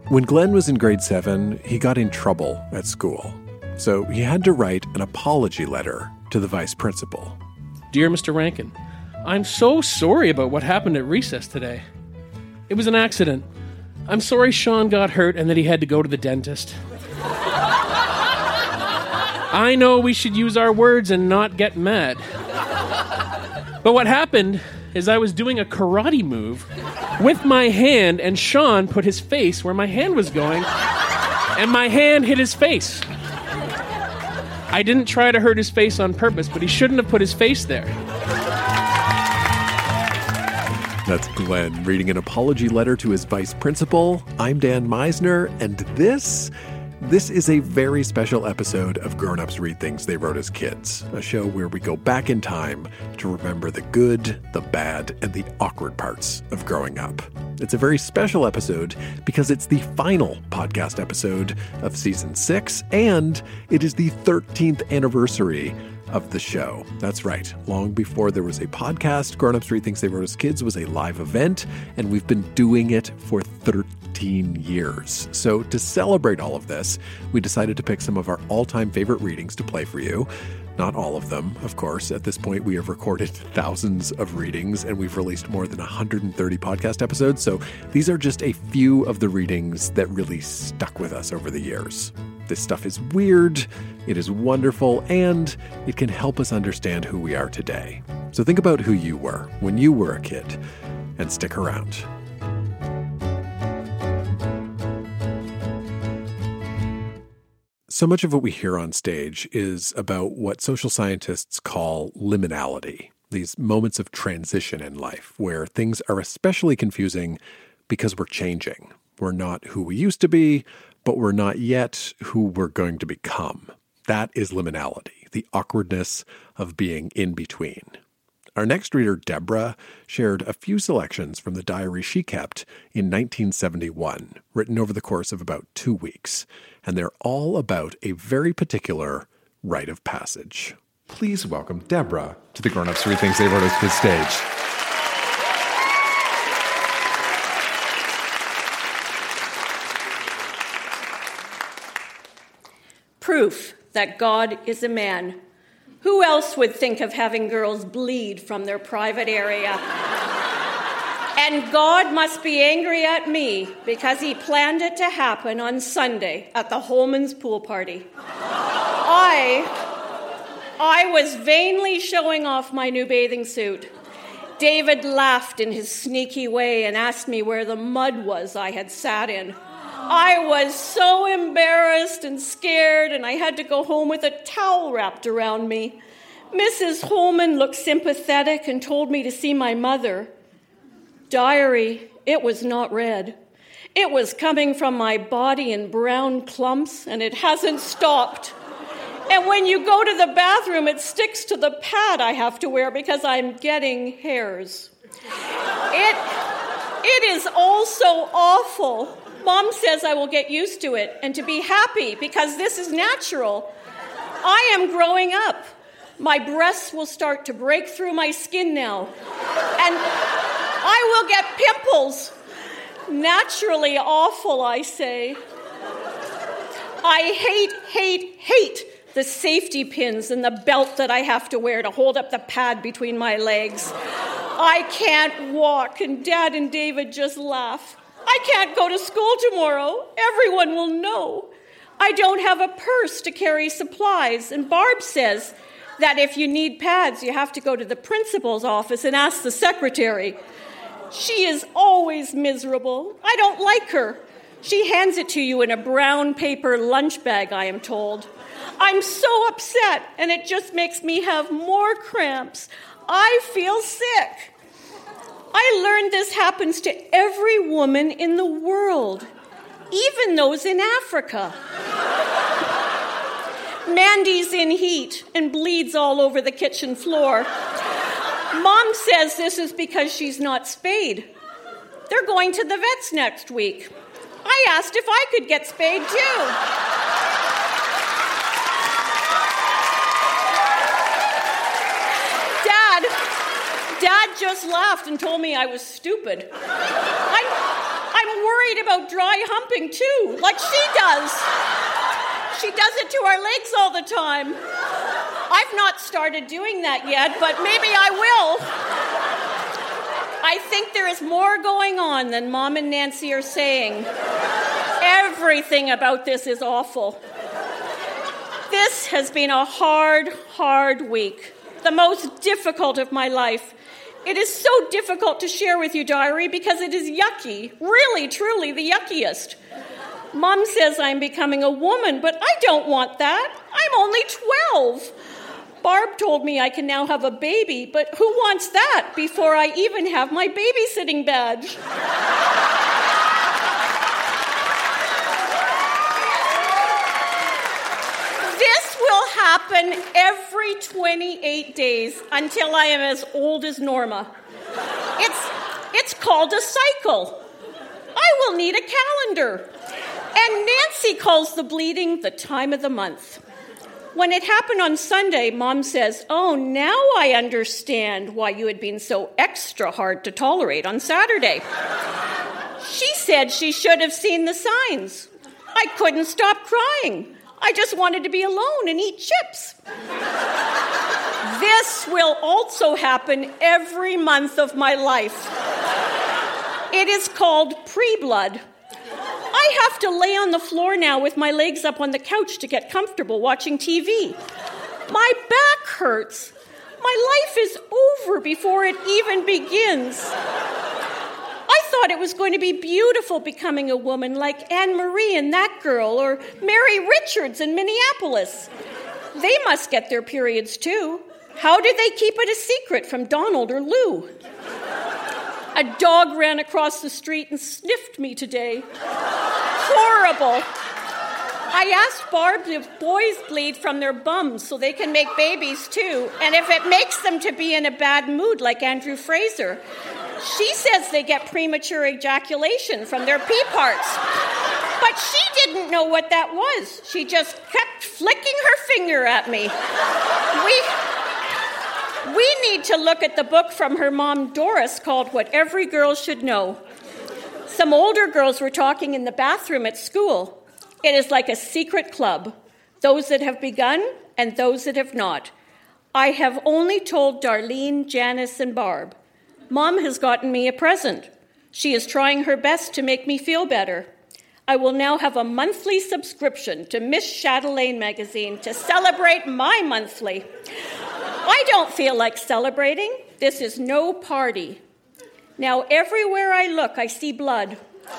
When Glenn was in grade 7, he got in trouble at school. So he had to write an apology letter to the vice principal. Dear Mr. Rankin, I'm so sorry about what happened at recess today. It was an accident. I'm sorry Sean got hurt and that he had to go to the dentist. I know we should use our words and not get mad. But what happened is I was doing a karate move with my hand, and Sean put his face where my hand was going, and my hand hit his face. I didn't try to hurt his face on purpose, but he shouldn't have put his face there. That's Glenn reading an apology letter to his vice principal. I'm Dan Meisner, and this is a very special episode of Grown Ups Read Things They Wrote as Kids, a show where we go back in time to remember the good, the bad, and the awkward parts of growing up. It's a very special episode because it's the final podcast episode of Season 6, and it is the 13th anniversary of the show. That's right. Long before there was a podcast, Grown Ups Read Things They Wrote as Kids was a live event, and we've been doing it for 13 years. So to celebrate all of this, we decided to pick some of our all-time favorite readings to play for you. Not all of them, of course. At this point, we have recorded thousands of readings, and we've released more than 130 podcast episodes. So these are just a few of the readings that really stuck with us over the years. This stuff is weird, it is wonderful, and it can help us understand who we are today. So think about who you were when you were a kid, and stick around. So much of what we hear on stage is about what social scientists call liminality, these moments of transition in life where things are especially confusing because we're changing. We're not who we used to be, but we're not yet who we're going to become. That is liminality, the awkwardness of being in between. Our next reader, Deborah, shared a few selections from the diary she kept in 1971, written over the course of about 2 weeks, and they're all about a very particular rite of passage. Please welcome Deborah to the Grown Ups Read Things They Wrote as Kids stage. Proof that God is a man. Who else would think of having girls bleed from their private area? And God must be angry at me because he planned it to happen on Sunday at the Holman's pool party. I was vainly showing off my new bathing suit. David laughed in his sneaky way and asked me where the mud was I had sat in. I was so embarrassed and scared, and I had to go home with a towel wrapped around me. Mrs. Holman looked sympathetic and told me to see my mother. Diary, it was not red. It was coming from my body in brown clumps, and it hasn't stopped. And when you go to the bathroom, it sticks to the pad I have to wear because I'm getting hairs. It is all so awful. Mom says I will get used to it and to be happy because this is natural. I am growing up. My breasts will start to break through my skin now. And I will get pimples. Naturally awful, I say. I hate the safety pins and the belt that I have to wear to hold up the pad between my legs. I can't walk, and Dad and David just laugh. I can't go to school tomorrow. Everyone will know. I don't have a purse to carry supplies, and Barb says that if you need pads, you have to go to the principal's office and ask the secretary. She is always miserable. I don't like her. She hands it to you in a brown paper lunch bag, I am told. I'm so upset, and it just makes me have more cramps. I feel sick. I learned this happens to every woman in the world, even those in Africa. Mandy's in heat and bleeds all over the kitchen floor. Mom says this is because she's not spayed. They're going to the vets next week. I asked if I could get spayed too. Dad just laughed and told me I was stupid. I'm I'm worried about dry humping too, like she does. She does it to our legs all the time. I've not started doing that yet, but maybe I will. I think there is more going on than Mom and Nancy are saying. Everything about this is awful. This has been a hard week, the most difficult of my life. It is so difficult to share with you, diary, because it is yucky, really, truly the yuckiest. Mom says I'm becoming a woman, but I don't want that. I'm only 12. Barb told me I can now have a baby, but who wants that before I even have my babysitting badge? This will happen every 28 days until I am as old as Norma. It's called a cycle. I will need a calendar. And Nancy calls the bleeding the time of the month. When it happened on Sunday, Mom says, "Oh, now I understand why you had been so extra hard to tolerate on Saturday." She said she should have seen the signs. I couldn't stop crying. I just wanted to be alone and eat chips. This will also happen every month of my life. It is called pre-blood. I have to lay on the floor now with my legs up on the couch to get comfortable watching TV. My back hurts. My life is over before it even begins. I thought it was going to be beautiful becoming a woman like Anne-Marie and that girl, or Mary Richards in Minneapolis. They must get their periods too. How did they keep it a secret from Donald or Lou? A dog ran across the street and sniffed me today. Horrible. I asked Barb if boys bleed from their bums so they can make babies too, and if it makes them to be in a bad mood like Andrew Fraser. She says they get premature ejaculation from their pee parts. But she didn't know what that was. She just kept flicking her finger at me. We need to look at the book from her mom, Doris, called What Every Girl Should Know. Some older girls were talking in the bathroom at school. It is like a secret club, those that have begun and those that have not. I have only told Darlene, Janice, and Barb. Mom has gotten me a present. She is trying her best to make me feel better. I will now have a monthly subscription to Miss Chatelaine magazine to celebrate my monthly. I don't feel like celebrating. This is no party. Now, everywhere I look, I see blood.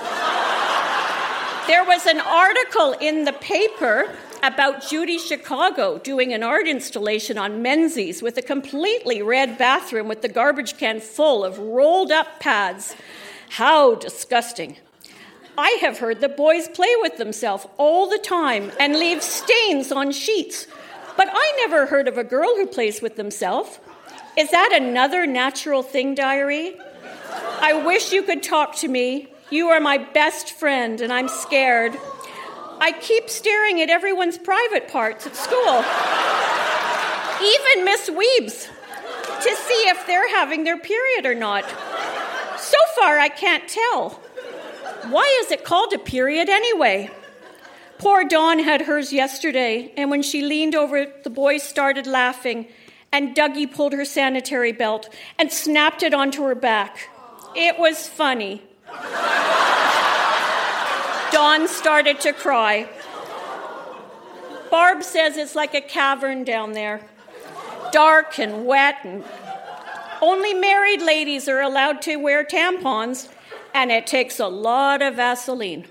There was an article in the paper about Judy Chicago doing an art installation on Menzies with a completely red bathroom with the garbage can full of rolled up pads. How disgusting. I have heard the boys play with themselves all the time and leave stains on sheets. But I never heard of a girl who plays with themselves. Is that another natural thing, diary? I wish you could talk to me. You are my best friend, and I'm scared. I keep staring at everyone's private parts at school. Even Miss Weebs, to see if they're having their period or not. So far, I can't tell. Why is it called a period anyway? Poor Dawn had hers yesterday, and when she leaned over, the boys started laughing, and Dougie pulled her sanitary belt and snapped it onto her back. It was funny. Dawn started to cry. Barb says it's like a cavern down there, dark and wet, and only married ladies are allowed to wear tampons, and it takes a lot of Vaseline.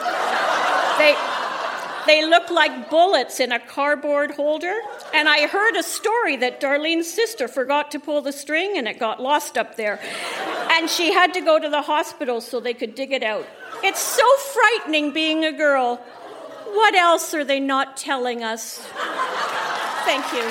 They look like bullets in a cardboard holder, and I heard a story that Darlene's sister forgot to pull the string and it got lost up there, and she had to go to the hospital so they could dig it out. It's so frightening being a girl. What else are they not telling us? Thank you.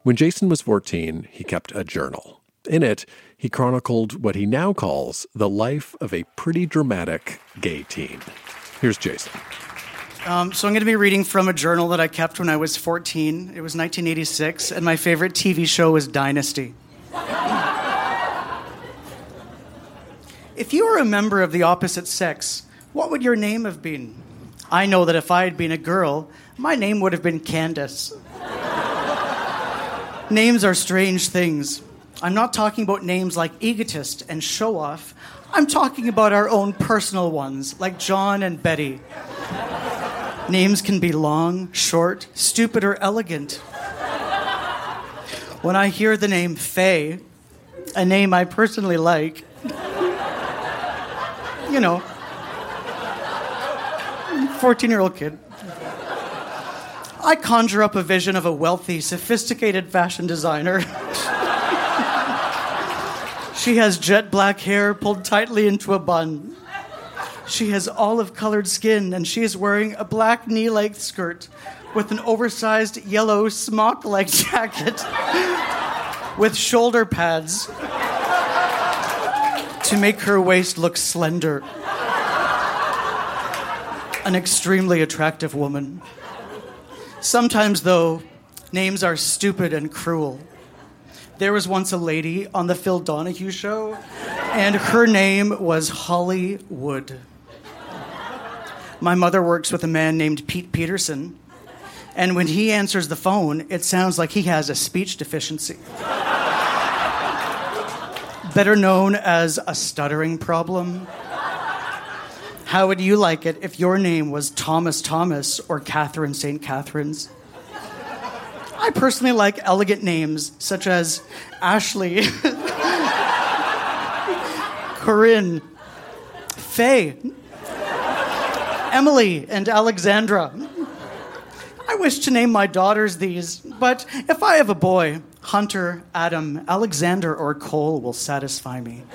When Jason was 14, he kept a journal. In it, he chronicled what he now calls the life of a pretty dramatic gay teen. Here's Jason. So I'm going to be reading from a journal that I kept when I was 14. It was 1986, and my favorite TV show was Dynasty. If you were a member of the opposite sex, what would your name have been? I know that if I had been a girl, my name would have been Candace. Names are strange things. I'm not talking about names like egotist and show-off. I'm talking about our own personal ones, like John and Betty. Names can be long, short, stupid, or elegant. When I hear the name Faye, a name I personally like, 14-year-old kid, I conjure up a vision of a wealthy, sophisticated fashion designer. She has jet black hair pulled tightly into a bun. She has olive-colored skin, and she is wearing a black knee-length skirt with an oversized yellow smock-like jacket with shoulder pads to make her waist look slender. An extremely attractive woman. Sometimes, though, names are stupid and cruel. There was once a lady on the Phil Donahue show, and her name was Holly Wood. My mother works with a man named Pete Peterson, and when he answers the phone, it sounds like he has a speech deficiency. Better known as a stuttering problem. How would you like it if your name was Thomas Thomas or Catherine St. Catherine's? I personally like elegant names such as Ashley, Corinne, Faye, Emily, and Alexandra. I wish to name my daughters these, but if I have a boy, Hunter, Adam, Alexander, or Cole will satisfy me.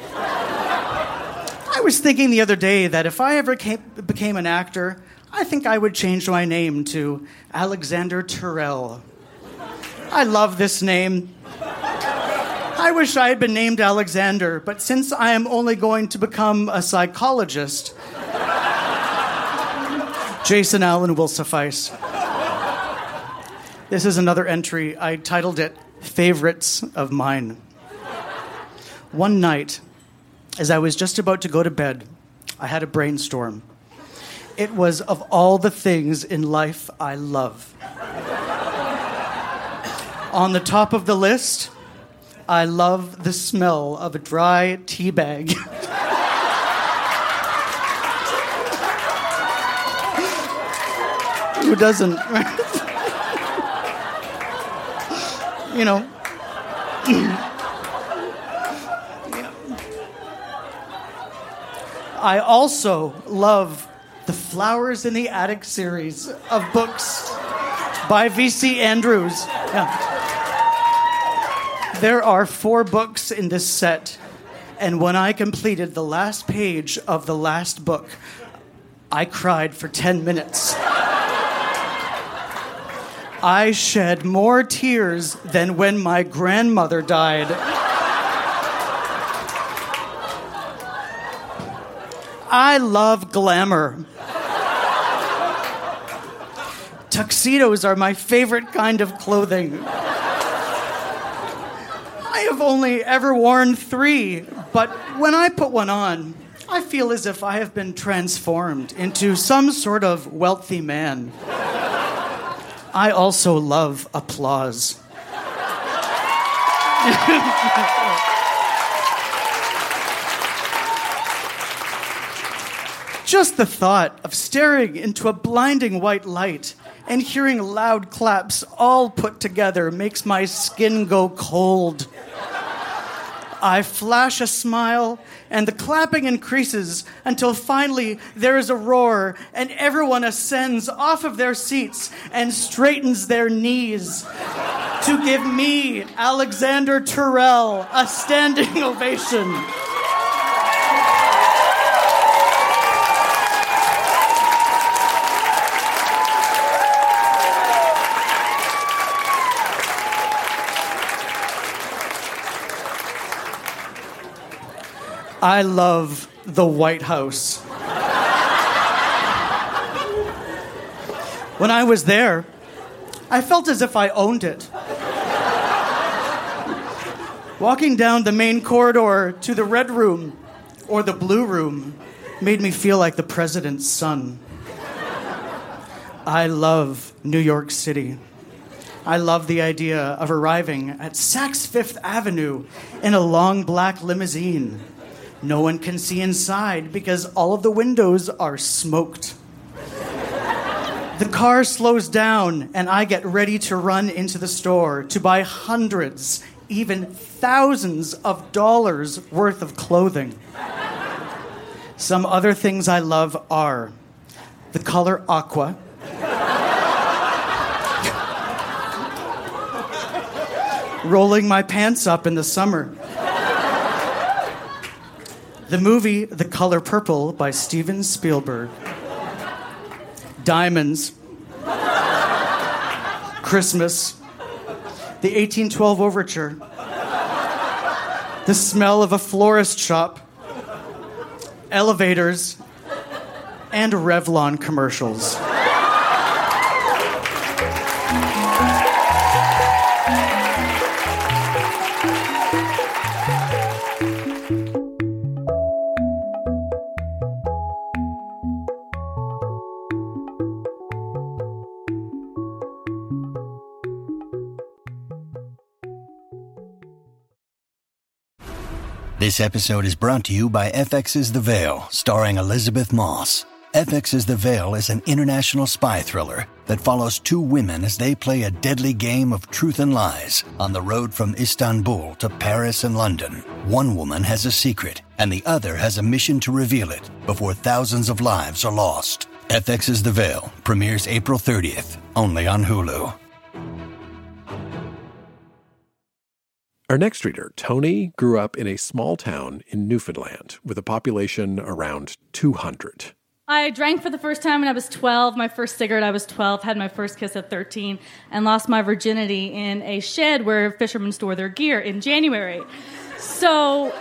I was thinking the other day that if I ever became an actor, I think I would change my name to Alexander Terrell. I love this name. I wish I had been named Alexander, but since I am only going to become a psychologist, Jason Allen will suffice. This is another entry. I titled it Favorites of Mine. One night, as I was just about to go to bed, I had a brainstorm. It was of all the things in life I love. On the top of the list, I love the smell of a dry tea bag. Who doesn't? I also love the Flowers in the Attic series of books by V.C. Andrews. Yeah. There are 4 books in this set, and when I completed the last page of the last book, I cried for 10 minutes. I shed more tears than when my grandmother died. I love glamour. Tuxedos are my favorite kind of clothing. I have only ever worn 3, but when I put one on, I feel as if I have been transformed into some sort of wealthy man. I also love applause. Just the thought of staring into a blinding white light and hearing loud claps all put together makes my skin go cold. I flash a smile, and the clapping increases until finally there is a roar, and everyone ascends off of their seats and straightens their knees to give me, Alexander Terrell, a standing ovation. I love the White House. When I was there, I felt as if I owned it. Walking down the main corridor to the red room or the blue room made me feel like the president's son. I love New York City. I love the idea of arriving at Saks Fifth Avenue in a long black limousine. No one can see inside because all of the windows are smoked. The car slows down and I get ready to run into the store to buy hundreds, even thousands of dollars worth of clothing. Some other things I love are the color aqua, rolling my pants up in the summer, the movie The Color Purple by Steven Spielberg, diamonds, Christmas, the 1812 Overture, the smell of a florist shop, elevators, and Revlon commercials. This episode is brought to you by FX's The Veil, starring Elizabeth Moss. FX's The Veil is an international spy thriller that follows two women as they play a deadly game of truth and lies on the road from Istanbul to Paris and London. One woman has a secret, and the other has a mission to reveal it before thousands of lives are lost. FX's The Veil premieres April 30th, only on Hulu. Our next reader, Tony, grew up in a small town in Newfoundland with a population around 200. I drank for the first time when I was 12. My first cigarette I was 12, had my first kiss at 13, and lost my virginity in a shed where fishermen store their gear in January. So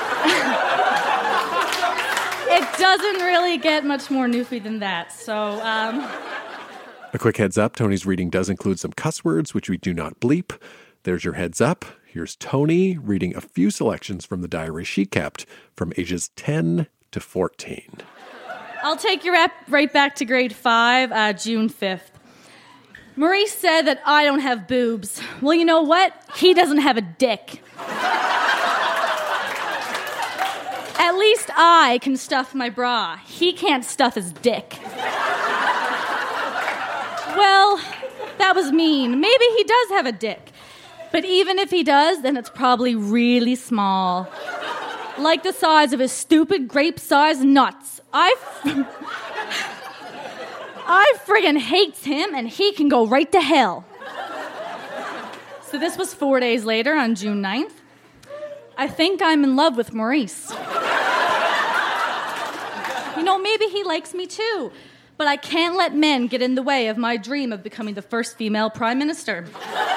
it doesn't really get much more Newfie than that. So A quick heads up, Tony's reading does include some cuss words, which we do not bleep. There's your heads up. Here's Tony reading a few selections from the diary she kept from ages 10 to 14. I'll take you right back to grade 5, June 5th. Maurice said that I don't have boobs. Well, you know what? He doesn't have a dick. At least I can stuff my bra. He can't stuff his dick. Well, that was mean. Maybe he does have a dick. But even if he does, then it's probably really small. Like the size of his stupid grape-sized nuts. I friggin' hates him, and he can go right to hell. So this was 4 days later on June 9th. I think I'm in love with Maurice. You know, maybe he likes me too. But I can't let men get in the way of my dream of becoming the first female prime minister.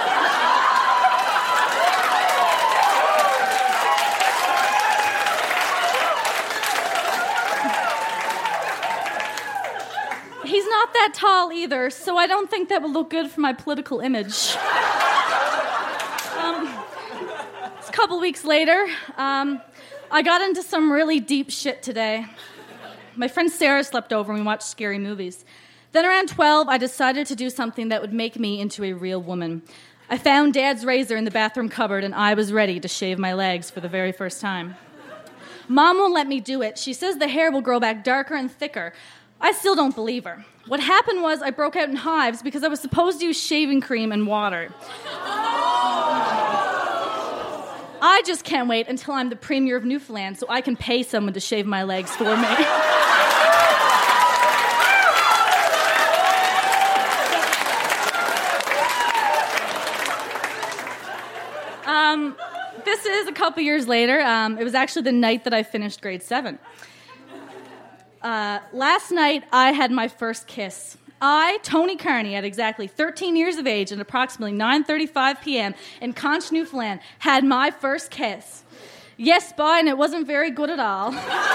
He's not that tall either, so I don't think that would look good for my political image. A couple weeks later, I got into some really deep shit today. My friend Sarah slept over and we watched scary movies. Then around 12, I decided to do something that would make me into a real woman. I found Dad's razor in the bathroom cupboard and I was ready to shave my legs for the very first time. Mom won't let me do it. She says the hair will grow back darker and thicker. I still don't believe her. What happened was I broke out in hives because I was supposed to use shaving cream and water. I just can't wait until I'm the Premier of Newfoundland so I can pay someone to shave my legs for me. This is a couple years later. It was actually the night that I finished grade 7. Last night, I had my first kiss. I, Tony Carney, at exactly 13 years of age and approximately 9:35 p.m. in Conch, Newfoundland, had my first kiss. Yes, boy, and it wasn't very good at all.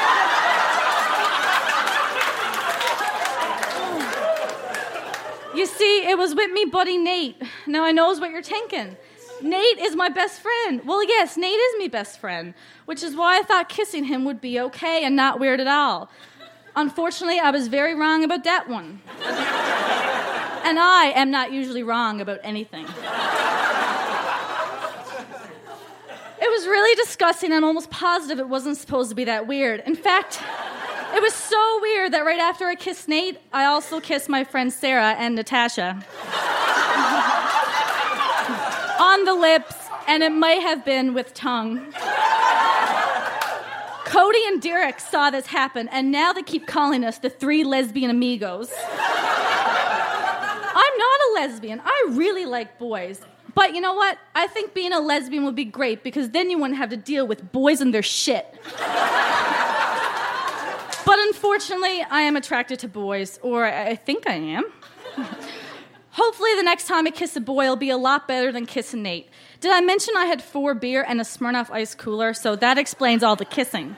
You see, it was with me buddy Nate. Now I knows what you're thinking. Nate is my best friend. Well, yes, Nate is me best friend, which is why I thought kissing him would be okay and not weird at all. Unfortunately, I was very wrong about that one. And I am not usually wrong about anything. It was really disgusting. I'm almost positive it wasn't supposed to be that weird. In fact, it was so weird that right after I kissed Nate, I also kissed my friends Sarah and Natasha. On the lips, and it might have been with tongue. Cody and Derek saw this happen, and now they keep calling us the 3 lesbian amigos. I'm not a lesbian. I really like boys. But you know what? I think being a lesbian would be great because then you wouldn't have to deal with boys and their shit. But unfortunately, I am attracted to boys, or I think I am. Hopefully the next time I kiss a boy will be a lot better than kissing Nate. Did I mention I had 4 beer and a Smirnoff Ice cooler? So that explains all the kissing.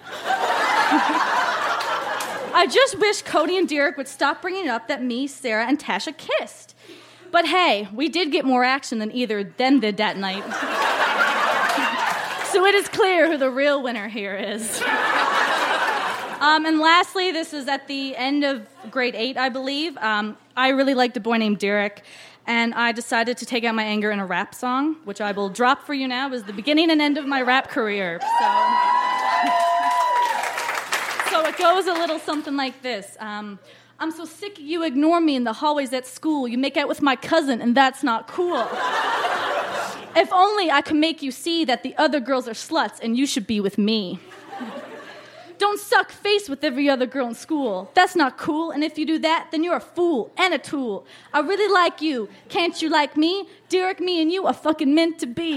I just wish Cody and Derek would stop bringing up that me, Sarah, and Tasha kissed. But hey, we did get more action than either of them did that night. So it is clear who the real winner here is. And lastly, this is at the end of grade 8, I believe. I really liked a boy named Derek, and I decided to take out my anger in a rap song, which I will drop for you now as the beginning and end of my rap career. So it goes a little something like this. I'm so sick you ignore me in the hallways at school. You make out with my cousin, and that's not cool. If only I could make you see that the other girls are sluts, and you should be with me. Don't suck face with every other girl in school. That's not cool, and if you do that, then you're a fool and a tool. I really like you. Can't you like me? Derek, me and you are fucking meant to be.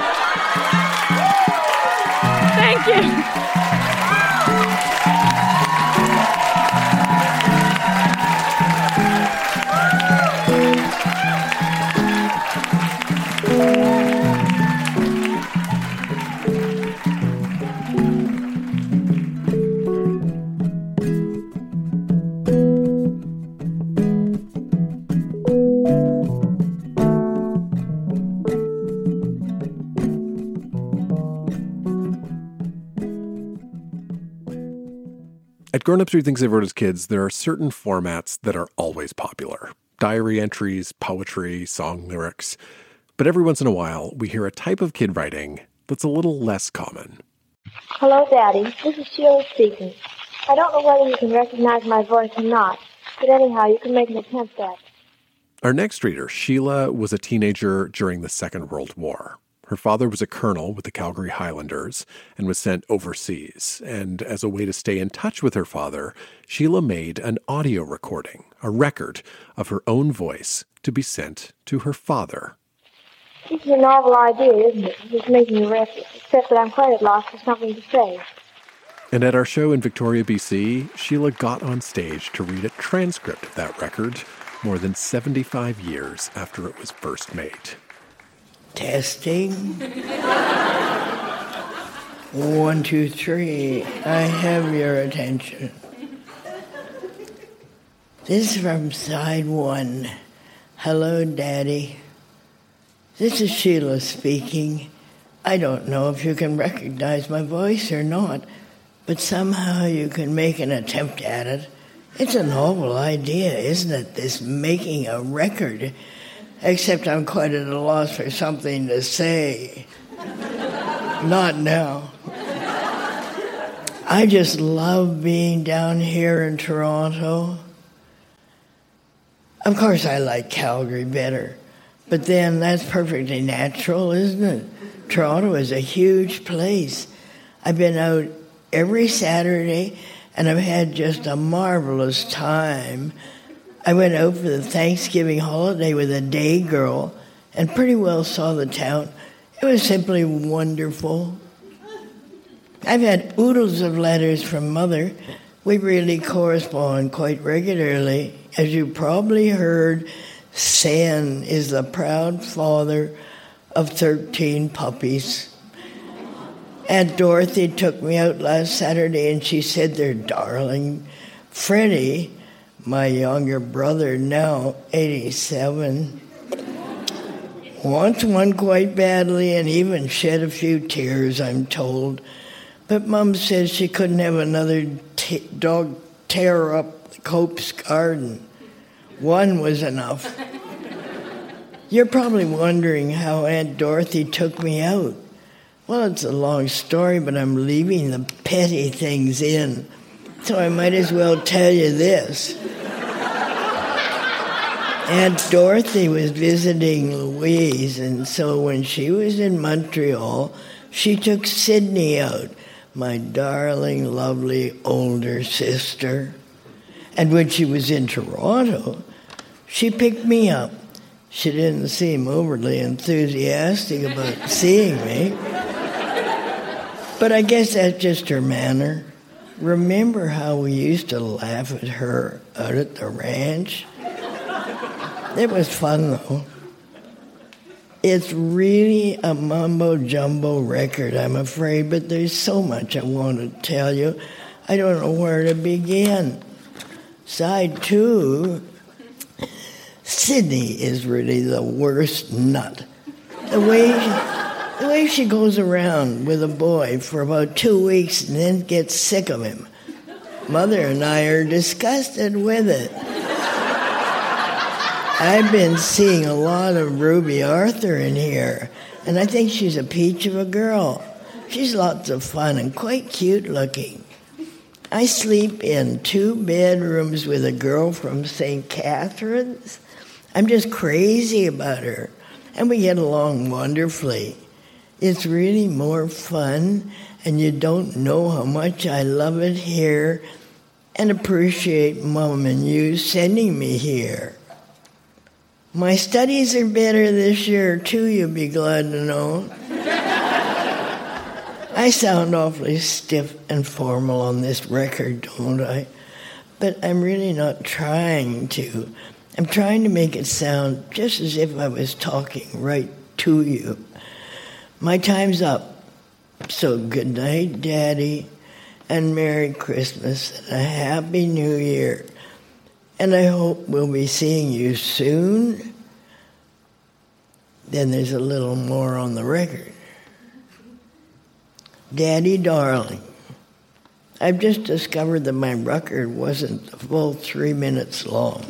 Thank you. At Grown Ups Read Things They Wrote as Kids, there are certain formats that are always popular. Diary entries, poetry, song lyrics. But every once in a while, we hear a type of kid writing that's a little less common. Hello, Daddy. This is Sheila speaking. I don't know whether you can recognize my voice or not, but anyhow, you can make an attempt at it. Our next reader, Sheila, was a teenager during the Second World War. Her father was a colonel with the Calgary Highlanders and was sent overseas. And as a way to stay in touch with her father, Sheila made an audio recording, a record of her own voice to be sent to her father. This is a novel idea, isn't it? Just making me restless, except that I'm quite at loss for something to say. And at our show in Victoria, BC, Sheila got on stage to read a transcript of that record more than 75 years after it was first made. Testing. 1, 2, 3. I have your attention. This is from side 1. Hello, Daddy. This is Sheila speaking. I don't know if you can recognize my voice or not, but somehow you can make an attempt at it. It's a novel idea, isn't it, this making a record? Except I'm quite at a loss for something to say. Not now. I just love being down here in Toronto. Of course I like Calgary better, but then that's perfectly natural, isn't it? Toronto is a huge place. I've been out every Saturday, and I've had just a marvelous time. I went out for the Thanksgiving holiday with a day girl and pretty well saw the town. It was simply wonderful. I've had oodles of letters from Mother. We really correspond quite regularly. As you probably heard, Sen is the proud father of 13 puppies. Aunt Dorothy took me out last Saturday, and she said their darling Freddie, my younger brother, now 87, wants one quite badly and even shed a few tears, I'm told. But Mum says she couldn't have another dog tear up the Cope's garden. One was enough. You're probably wondering how Aunt Dorothy took me out. Well, it's a long story, but I'm leaving the petty things in, so I might as well tell you this. Aunt Dorothy was visiting Louise, and so when she was in Montreal, she took Sydney out, my darling, lovely older sister. And when she was in Toronto, she picked me up. She didn't seem overly enthusiastic about seeing me. But I guess that's just her manner. Remember how we used to laugh at her out at the ranch? It was fun, though. It's really a mumbo-jumbo record, I'm afraid, but there's so much I want to tell you. I don't know where to begin. Side 2, Sydney is really the worst nut. The way she goes around with a boy for about 2 weeks and then gets sick of him. Mother and I are disgusted with it. I've been seeing a lot of Ruby Arthur in here, and I think she's a peach of a girl. She's lots of fun and quite cute looking. I sleep in 2 bedrooms with a girl from St. Catharines. I'm just crazy about her, and we get along wonderfully. It's really more fun, and you don't know how much I love it here and appreciate Mom and you sending me here. My studies are better this year, too, you'll be glad to know. I sound awfully stiff and formal on this record, don't I? But I'm really not trying to. I'm trying to make it sound just as if I was talking right to you. My time's up. So good night, Daddy, and Merry Christmas, and a Happy New Year. And I hope we'll be seeing you soon. Then there's a little more on the record. Daddy darling, I've just discovered that my record wasn't the full 3 minutes long.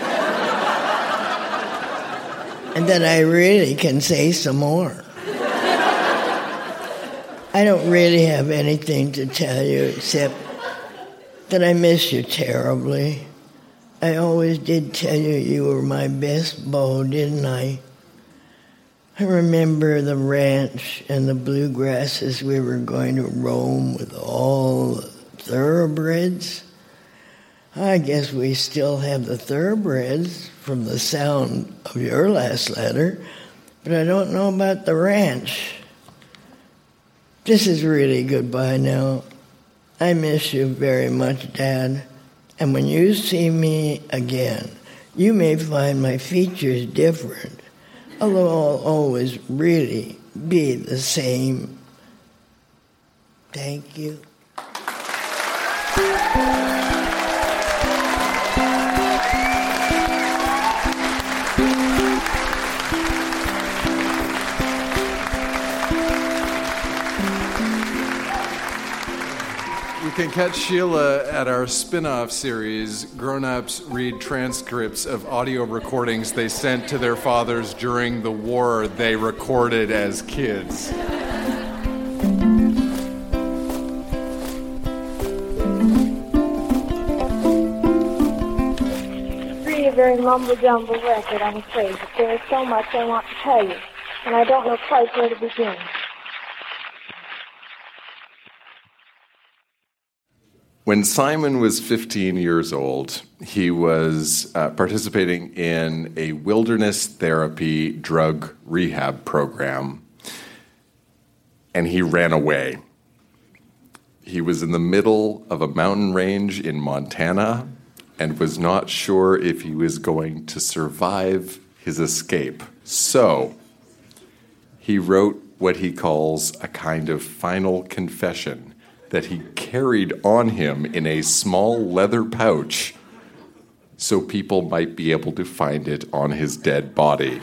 And that I really can say some more. I don't really have anything to tell you except that I miss you terribly. I always did tell you you were my best beau, didn't I? I remember the ranch and the bluegrasses we were going to roam with all the thoroughbreds. I guess we still have the thoroughbreds from the sound of your last letter, but I don't know about the ranch. This is really goodbye now. I miss you very much, Dad. And when you see me again, you may find my features different, although I'll always really be the same. Thank you. You can catch Sheila at our spin-off series, Grown-Ups Read Transcripts of Audio Recordings they sent to their fathers during the war they recorded as kids. Really a very mumble-jumble record, I'm afraid, but there is so much I want to tell you, and I don't know quite where to begin. When Simon was 15 years old, he was participating in a wilderness therapy drug rehab program, and he ran away. He was in the middle of a mountain range in Montana and was not sure if he was going to survive his escape. So he wrote what he calls a kind of final confession that he carried on him in a small leather pouch so people might be able to find it on his dead body.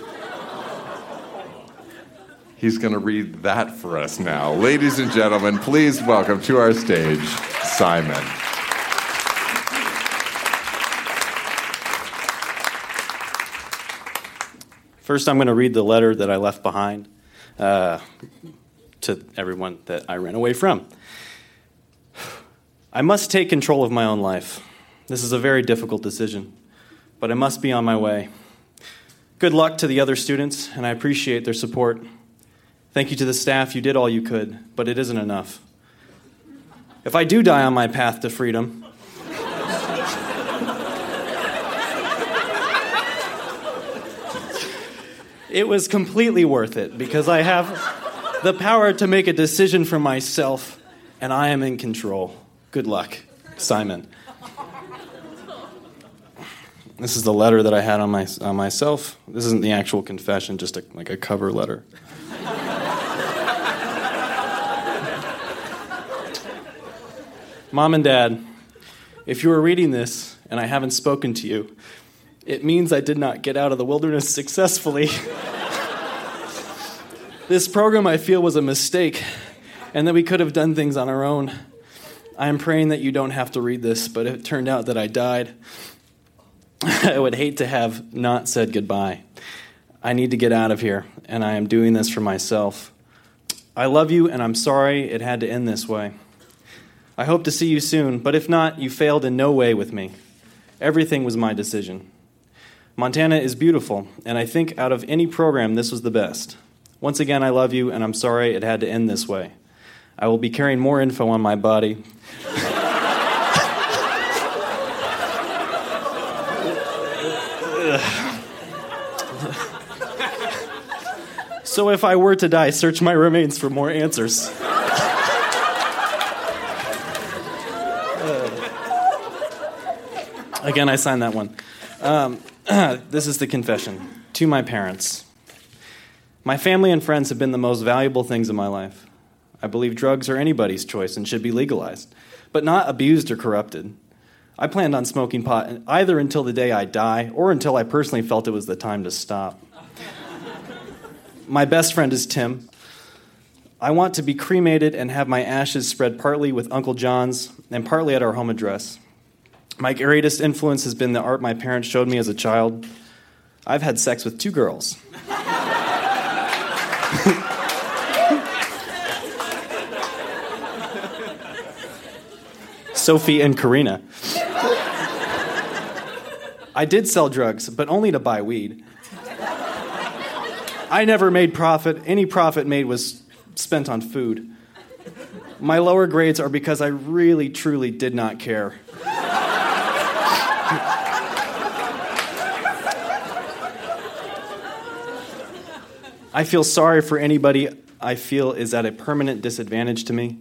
He's going to read that for us now. Ladies and gentlemen, please welcome to our stage, Simon. First, I'm going to read the letter that I left behind to everyone that I ran away from. I must take control of my own life. This is a very difficult decision, but I must be on my way. Good luck to the other students, and I appreciate their support. Thank you to the staff. You did all you could, but it isn't enough. If I do die on my path to freedom, it was completely worth it because I have the power to make a decision for myself, and I am in control. Good luck, Simon. This is the letter that I had on myself. This isn't the actual confession, just like a cover letter. Mom and Dad, if you are reading this and I haven't spoken to you, it means I did not get out of the wilderness successfully. This program, I feel, was a mistake, and that we could have done things on our own. I am praying that you don't have to read this, but if it turned out that I died, I would hate to have not said goodbye. I need to get out of here, and I am doing this for myself. I love you, and I'm sorry it had to end this way. I hope to see you soon, but if not, you failed in no way with me. Everything was my decision. Montana is beautiful, and I think out of any program, this was the best. Once again, I love you, and I'm sorry it had to end this way. I will be carrying more info on my body. So if I were to die, search my remains for more answers. Again, I signed that one. This is the confession. To my parents. My family and friends have been the most valuable things in my life. I believe drugs are anybody's choice and should be legalized, but not abused or corrupted. I planned on smoking pot either until the day I die or until I personally felt it was the time to stop. My best friend is Tim. I want to be cremated and have my ashes spread partly with Uncle John's and partly at our home address. My greatest influence has been the art my parents showed me as a child. I've had sex with 2 girls. Sophie and Karina. I did sell drugs, but only to buy weed. I never made profit. Any profit made was spent on food. My lower grades are because I really, truly did not care. I feel sorry for anybody I feel is at a permanent disadvantage to me.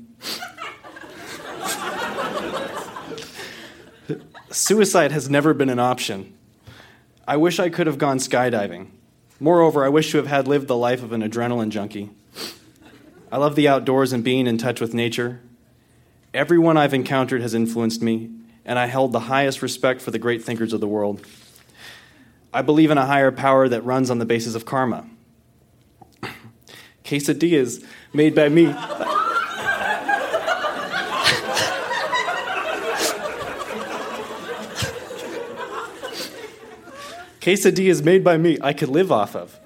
Suicide has never been an option. I wish I could have gone skydiving. Moreover, I wish to have had lived the life of an adrenaline junkie. I love the outdoors and being in touch with nature. Everyone I've encountered has influenced me, and I held the highest respect for the great thinkers of the world. I believe in a higher power that runs on the basis of karma. Quesadillas made by me. Quesadillas made by me I could live off of.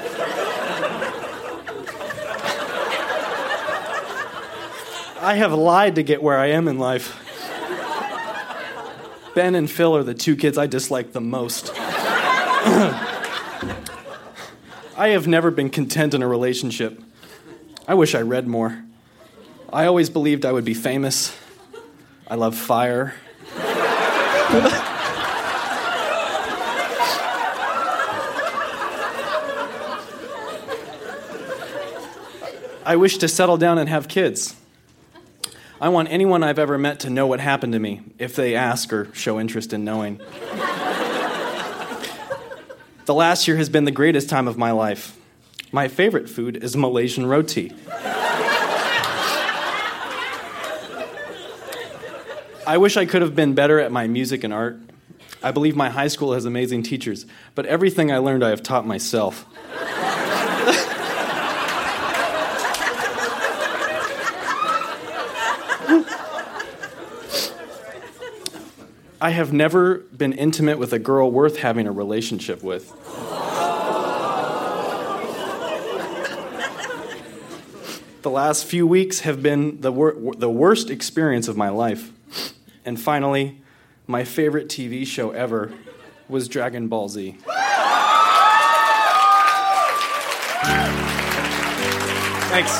I have lied to get where I am in life. Ben and Phil are the 2 kids I dislike the most. I have never been content in a relationship. I wish I read more. I always believed I would be famous. I love fire. I wish to settle down and have kids. I want anyone I've ever met to know what happened to me, if they ask or show interest in knowing. The last year has been the greatest time of my life. My favorite food is Malaysian roti. I wish I could have been better at my music and art. I believe my high school has amazing teachers, but everything I learned I have taught myself. I have never been intimate with a girl worth having a relationship with. The last few weeks have been the worst experience of my life. And finally, my favorite TV show ever was Dragon Ball Z. Thanks.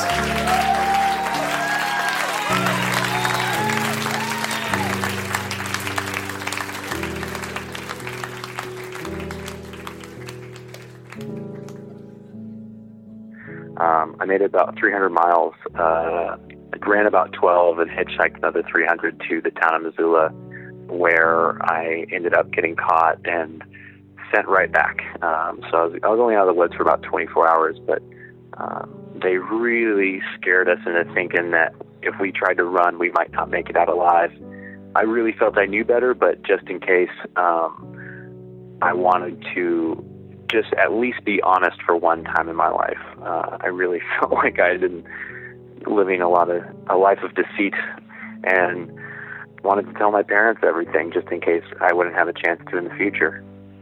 I made about 300 miles. I ran about 12 and hitchhiked another 300 to the town of Missoula, where I ended up getting caught and sent right back. So I was only out of the woods for about 24 hours, but they really scared us into thinking that if we tried to run, we might not make it out alive. I really felt I knew better, but just in case, I wanted to just at least be honest for one time in my life. I really felt like I had been living a life of deceit and wanted to tell my parents everything just in case I wouldn't have a chance to in the future.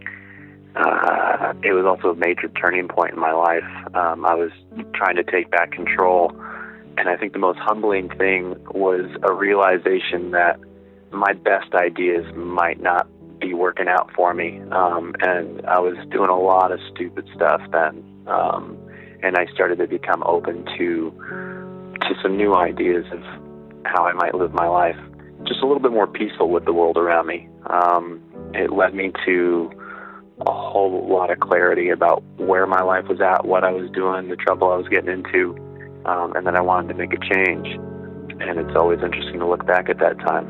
It was also a major turning point in my life. I was trying to take back control, and I think the most humbling thing was a realization that my best ideas might not be working out for me, and I was doing a lot of stupid stuff then, and I started to become open to some new ideas of how I might live my life, just a little bit more peaceful with the world around me. It led me to a whole lot of clarity about where my life was at, what I was doing, the trouble I was getting into, and then I wanted to make a change, and it's always interesting to look back at that time.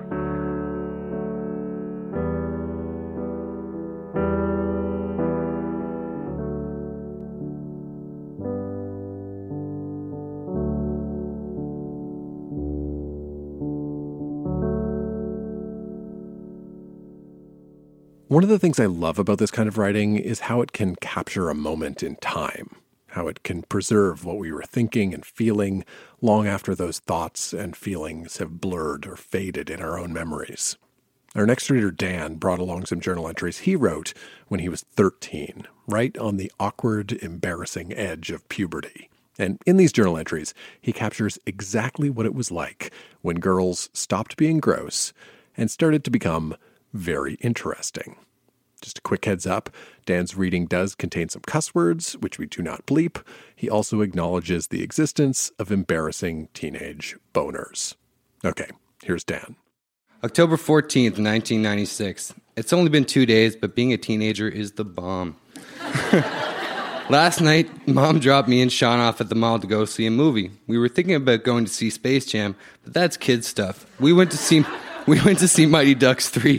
One of the things I love about this kind of writing is how it can capture a moment in time, how it can preserve what we were thinking and feeling long after those thoughts and feelings have blurred or faded in our own memories. Our next reader, Dan, brought along some journal entries he wrote when he was 13, right on the awkward, embarrassing edge of puberty. And in these journal entries, he captures exactly what it was like when girls stopped being gross and started to become very interesting. Just a quick heads up, Dan's reading does contain some cuss words, which we do not bleep. He also acknowledges the existence of embarrassing teenage boners. Okay, here's Dan. October 14th, 1996. It's only been 2 days, but being a teenager is the bomb. Last night, Mom dropped me and Sean off at the mall to go see a movie. We were thinking about going to see Space Jam, but that's kid stuff. We went to see Mighty Ducks 3.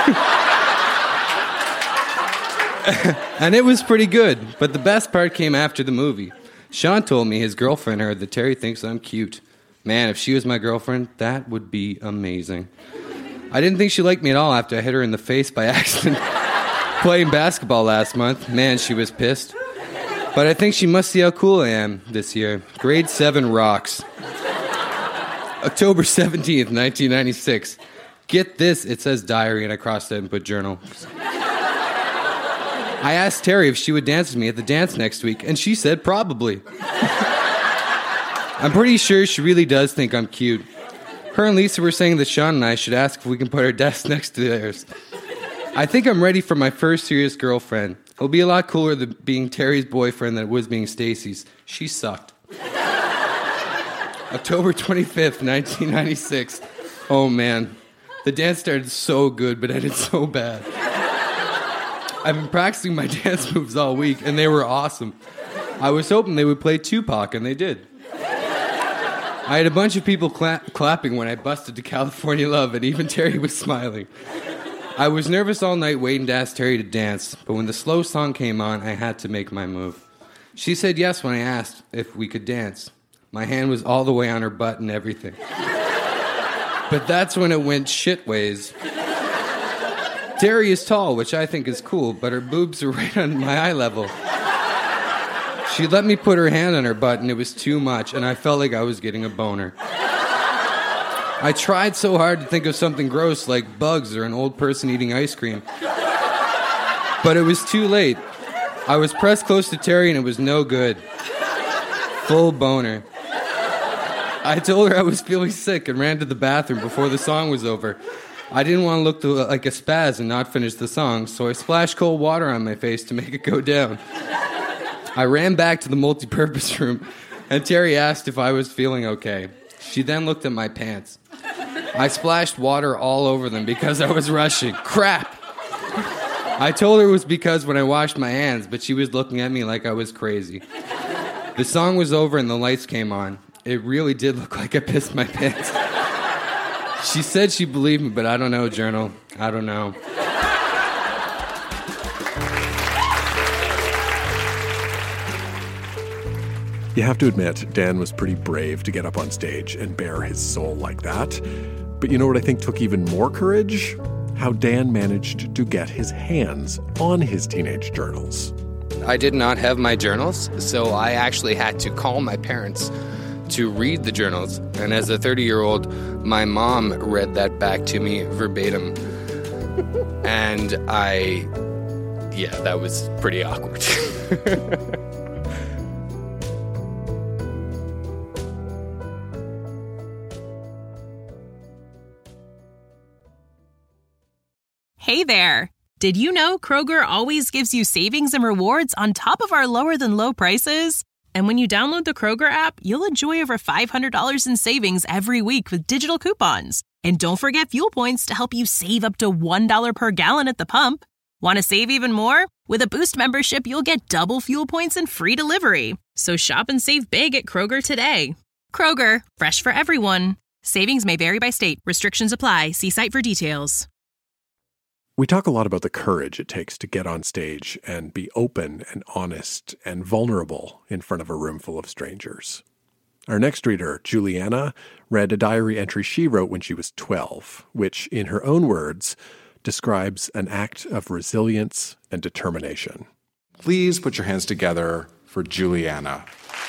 And it was pretty good, but the best part came after the movie. Sean told me his girlfriend heard that Terry thinks I'm cute. Man, if she was my girlfriend, that would be amazing. I didn't think she liked me at all after I hit her in the face by accident playing basketball last month. Man, she was pissed. But I think she must see how cool I am this year. Grade 7 rocks. October 17th, 1996. Get this, it says diary, and I crossed out and put journal. I asked Terry if she would dance with me at the dance next week, and she said probably. I'm pretty sure she really does think I'm cute. Her and Lisa were saying that Sean and I should ask if we can put our desks next to theirs. I think I'm ready for my first serious girlfriend. It'll be a lot cooler than being Terry's boyfriend than it was being Stacy's. She sucked. October 25th, 1996. Oh, man. The dance started so good, but ended so bad. I've been practicing my dance moves all week, and they were awesome. I was hoping they would play Tupac, and they did. I had a bunch of people clapping when I busted to California Love, and even Terry was smiling. I was nervous all night waiting to ask Terry to dance, but when the slow song came on, I had to make my move. She said yes when I asked if we could dance. My hand was all the way on her butt and everything. But that's when it went shitways. Terry is tall, which I think is cool, but her boobs are right on my eye level. She let me put her hand on her butt, and it was too much, and I felt like I was getting a boner. I tried so hard to think of something gross like bugs or an old person eating ice cream. But it was too late. I was pressed close to Terry, and it was no good. Full boner. I told her I was feeling sick and ran to the bathroom before the song was over. I didn't want to look like a spaz and not finish the song, so I splashed cold water on my face to make it go down. I ran back to the multi-purpose room, and Terry asked if I was feeling okay. She then looked at my pants. I splashed water all over them because I was rushing. Crap! I told her it was because when I washed my hands, but she was looking at me like I was crazy. The song was over and the lights came on. It really did look like I pissed my pants. She said she believed me, but I don't know, Journal. I don't know. You have to admit, Dan was pretty brave to get up on stage and bare his soul like that. But you know what I think took even more courage? How Dan managed to get his hands on his teenage journals. I did not have my journals, so I actually had to call my parents to read the journals. And as a 30-year-old, my mom read that back to me verbatim. And that was pretty awkward. Hey there! Did you know Kroger always gives you savings and rewards on top of our lower-than-low prices? And when you download the Kroger app, you'll enjoy over $500 in savings every week with digital coupons. And don't forget fuel points to help you save up to $1 per gallon at the pump. Want to save even more? With a Boost membership, you'll get double fuel points and free delivery. So shop and save big at Kroger today. Kroger, fresh for everyone. Savings may vary by state. Restrictions apply. See site for details. We talk a lot about the courage it takes to get on stage and be open and honest and vulnerable in front of a room full of strangers. Our next reader, Juliana, read a diary entry she wrote when she was 12, which, in her own words, describes an act of resilience and determination. Please put your hands together for Juliana.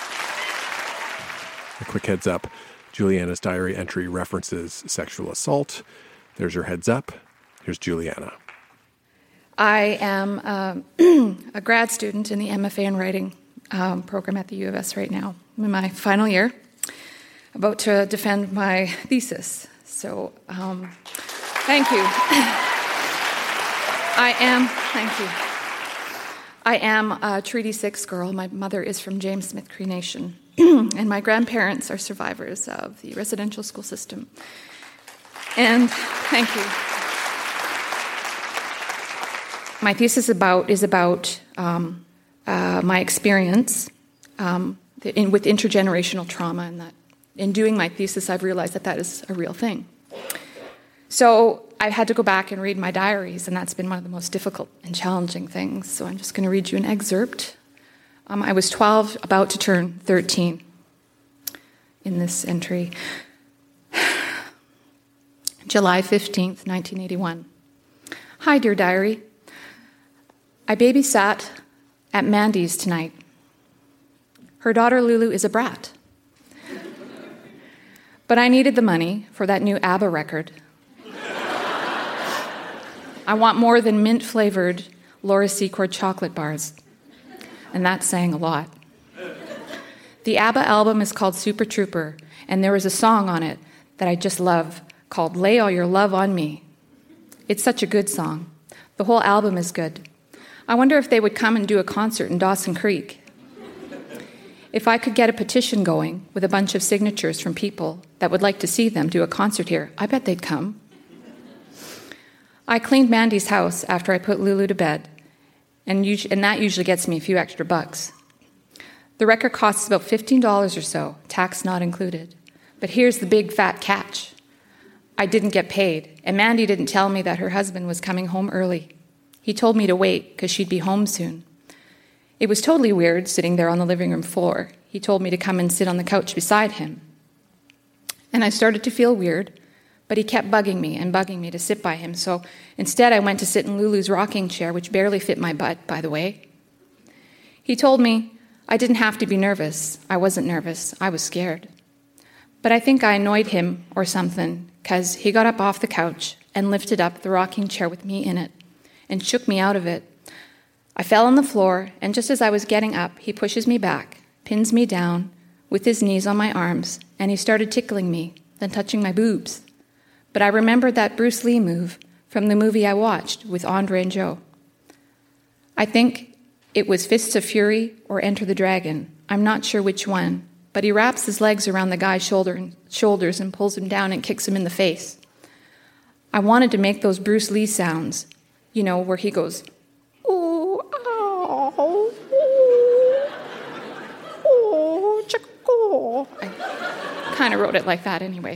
A quick heads up, Juliana's diary entry references sexual assault. There's your heads up. Here's Juliana. I am a grad student in the MFA in Writing program at the U of S right now. I'm in my final year, about to defend my thesis. So, thank you. I am a Treaty 6 girl. My mother is from James Smith Cree Nation, and my grandparents are survivors of the residential school system. And thank you. My thesis is about my experience with intergenerational trauma, and that in doing my thesis, I've realized that is a real thing. So I had to go back and read my diaries, and that's been one of the most difficult and challenging things. So I'm just going to read you an excerpt. I was 12, about to turn 13 in this entry. July 15th, 1981. Hi, dear diary. I babysat at Mandy's tonight. Her daughter Lulu is a brat. But I needed the money for that new ABBA record. I want more than mint-flavored Laura Secord chocolate bars. And that's saying a lot. The ABBA album is called Super Trooper, and there is a song on it that I just love called Lay All Your Love on Me. It's such a good song. The whole album is good. I wonder if they would come and do a concert in Dawson Creek. If I could get a petition going with a bunch of signatures from people that would like to see them do a concert here, I bet they'd come. I cleaned Mandy's house after I put Lulu to bed, and that usually gets me a few extra bucks. The record costs about $15 or so, tax not included. But here's the big fat catch. I didn't get paid, and Mandy didn't tell me that her husband was coming home early. He told me to wait because she'd be home soon. It was totally weird sitting there on the living room floor. He told me to come and sit on the couch beside him. And I started to feel weird, but he kept bugging me to sit by him. So instead I went to sit in Lulu's rocking chair, which barely fit my butt, by the way. He told me I didn't have to be nervous. I wasn't nervous. I was scared. But I think I annoyed him or something, because he got up off the couch and lifted up the rocking chair with me in it and shook me out of it. I fell on the floor, and just as I was getting up, he pushes me back, pins me down with his knees on my arms, and he started tickling me, then touching my boobs. But I remembered that Bruce Lee move from the movie I watched with Andre and Joe. I think it was Fists of Fury or Enter the Dragon. I'm not sure which one, but he wraps his legs around the guy's shoulders and pulls him down and kicks him in the face. I wanted to make those Bruce Lee sounds, where he goes, ooh, ow, ooh, chico. I kind of wrote it like that anyway.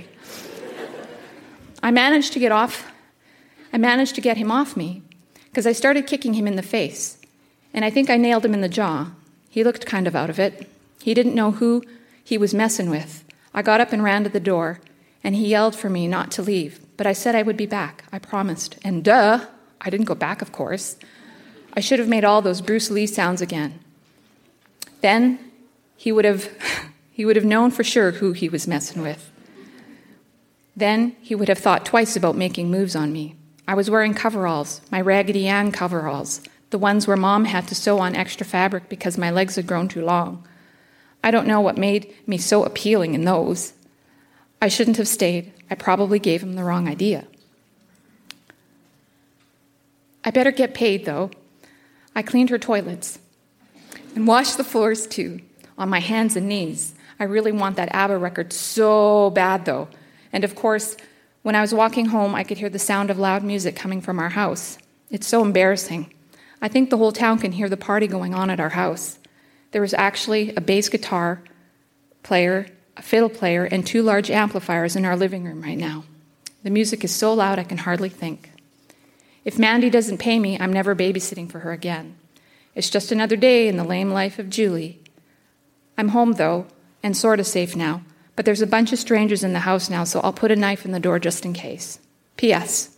I managed to get him off me, because I started kicking him in the face, and I think I nailed him in the jaw. He looked kind of out of it. He didn't know who he was messing with. I got up and ran to the door, and he yelled for me not to leave, but I said I would be back. I promised. And duh, I didn't go back, of course. I should have made all those Bruce Lee sounds again. Then he would have known for sure who he was messing with. Then he would have thought twice about making moves on me. I was wearing coveralls, my Raggedy Ann coveralls, the ones where Mom had to sew on extra fabric because my legs had grown too long. I don't know what made me so appealing in those. I shouldn't have stayed. I probably gave him the wrong idea. I better get paid, though. I cleaned her toilets and washed the floors, too, on my hands and knees. I really want that ABBA record so bad, though. And, of course, when I was walking home, I could hear the sound of loud music coming from our house. It's so embarrassing. I think the whole town can hear the party going on at our house. There was actually a bass guitar player, a fiddle player, and 2 large amplifiers in our living room right now. The music is so loud I can hardly think. If Mandy doesn't pay me, I'm never babysitting for her again. It's just another day in the lame life of Julie. I'm home, though, and sort of safe now, but there's a bunch of strangers in the house now, so I'll put a knife in the door just in case. P.S.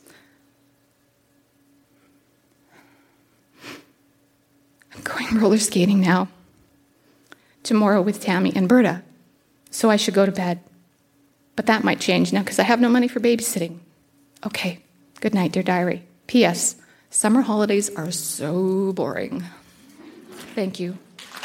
I'm going roller skating now. Tomorrow with Tammy and Berta. So I should go to bed. But that might change now because I have no money for babysitting. Okay. Good night, dear diary. P.S. Summer holidays are so boring. Thank you.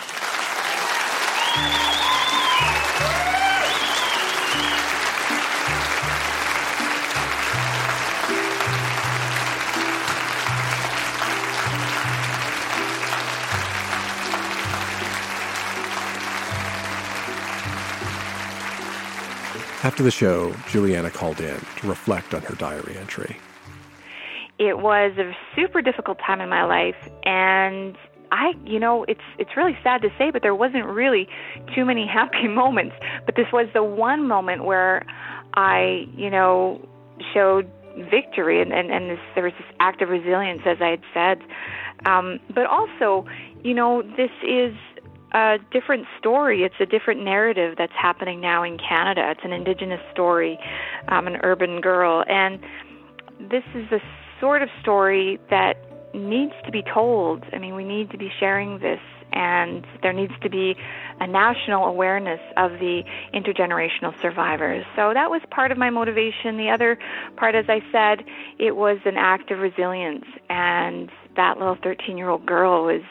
After the show, Juliana called in to reflect on her diary entry. It was a super difficult time in my life, and it's really sad to say, but there wasn't really too many happy moments. But this was the one moment where I, showed victory, and there was this act of resilience, as I had said. But also, this is a different story. It's a different narrative that's happening now in Canada. It's an Indigenous story, an urban girl. And this is the sort of story that needs to be told. I mean, we need to be sharing this, and there needs to be a national awareness of the intergenerational survivors. So that was part of my motivation. The other part, as I said, it was an act of resilience, and that little 13-year-old girl was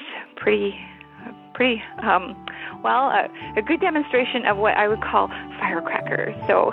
a good demonstration of what I would call firecracker. So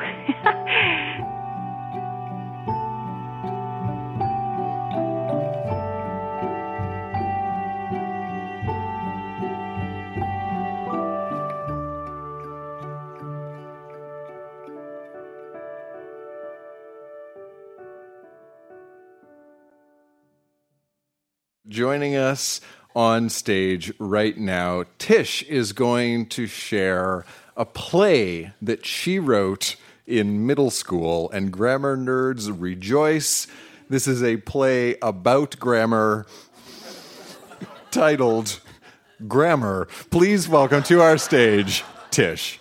Joining us on stage right now, Tish is going to share a play that she wrote in middle school, and grammar nerds rejoice. This is a play about grammar titled grammar. Please welcome to our stage, Tish.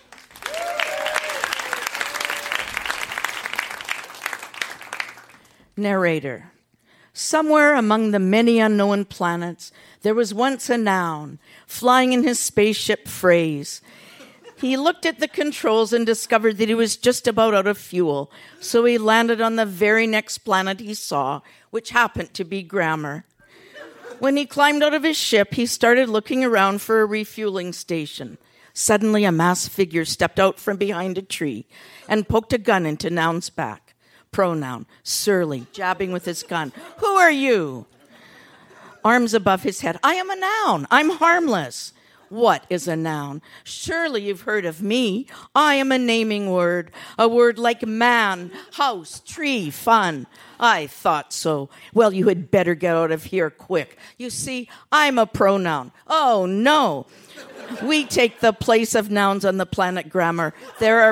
Narrator. Somewhere among the many unknown planets, there was once a noun flying in his spaceship phrase. He looked at the controls and discovered that he was just about out of fuel, so he landed on the very next planet he saw, which happened to be Grammar. When he climbed out of his ship, he started looking around for a refueling station. Suddenly, a masked figure stepped out from behind a tree and poked a gun into Noun's back. Pronoun, surly, jabbing with his gun. Who are you? Arms above his head. I am a noun. I'm harmless. What is a noun? Surely you've heard of me. I am a naming word. A word like man, house, tree, fun. I thought so. Well, you had better get out of here quick. You see, I'm a pronoun. Oh, no. We take the place of nouns on the planet Grammar. There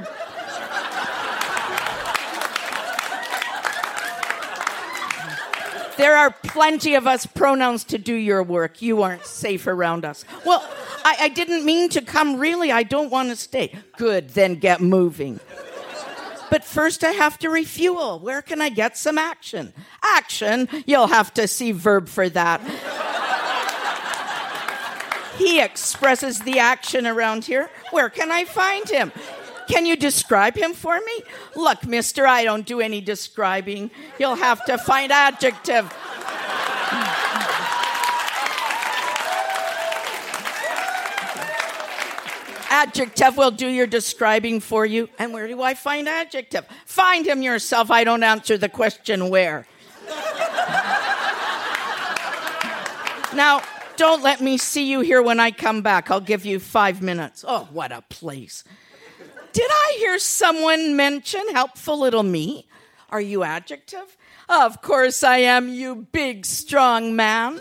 are plenty of us pronouns to do your work. You aren't safe around us. Well, I didn't mean to come, really. I don't want to stay. Good, then get moving. But first I have to refuel. Where can I get some action? Action? You'll have to see Verb for that. He expresses the action around here. Where can I find him? Can you describe him for me? Look, mister, I don't do any describing. You'll have to find adjective. Adjective will do your describing for you. And where do I find adjective? Find him yourself. I don't answer the question where. Now, don't let me see you here when I come back. I'll give you 5 minutes. Oh, what a place. Did I hear someone mention helpful little me? Are you adjective? Of course I am, you big, strong man.